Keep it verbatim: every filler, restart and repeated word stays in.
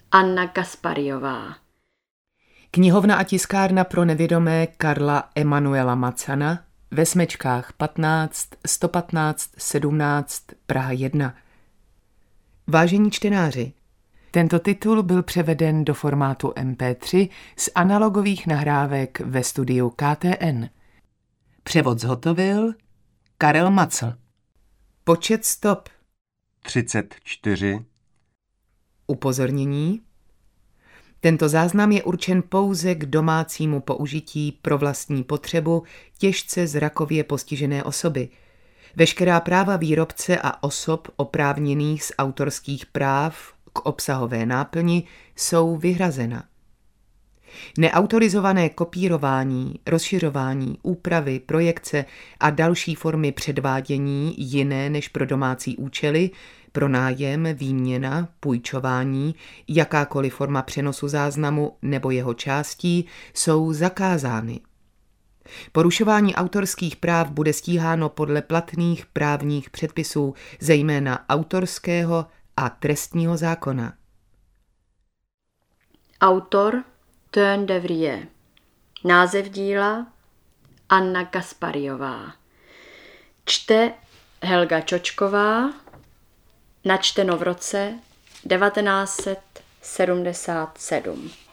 Anna Gaspariová. Knihovna a tiskárna pro nevědomé Karla Emanuela Macana ve Smečkách patnáct, sto patnáct, sedmnáct, Praha jedna. Vážení čtenáři, tento titul byl převeden do formátu em pé tři z analogových nahrávek ve studiu K T N. Převod zhotovil Karel Macl. Počet stop třicet čtyři. Upozornění. Tento záznam je určen pouze k domácímu použití pro vlastní potřebu těžce zrakově postižené osoby. Veškerá práva výrobce a osob oprávněných z autorských práv k obsahové náplni jsou vyhrazena. Neautorizované kopírování, rozšiřování, úpravy, projekce a další formy předvádění jiné než pro domácí účely, pronájem, výměna, půjčování, jakákoliv forma přenosu záznamu nebo jeho částí jsou zakázány. Porušování autorských práv bude stíháno podle platných právních předpisů, zejména autorského a trestního zákona. Autor Teun de Vries. Název díla Anna Gaspariová. Čte Helga Čočková. Načteno v roce devatenáct set sedmdesát sedm.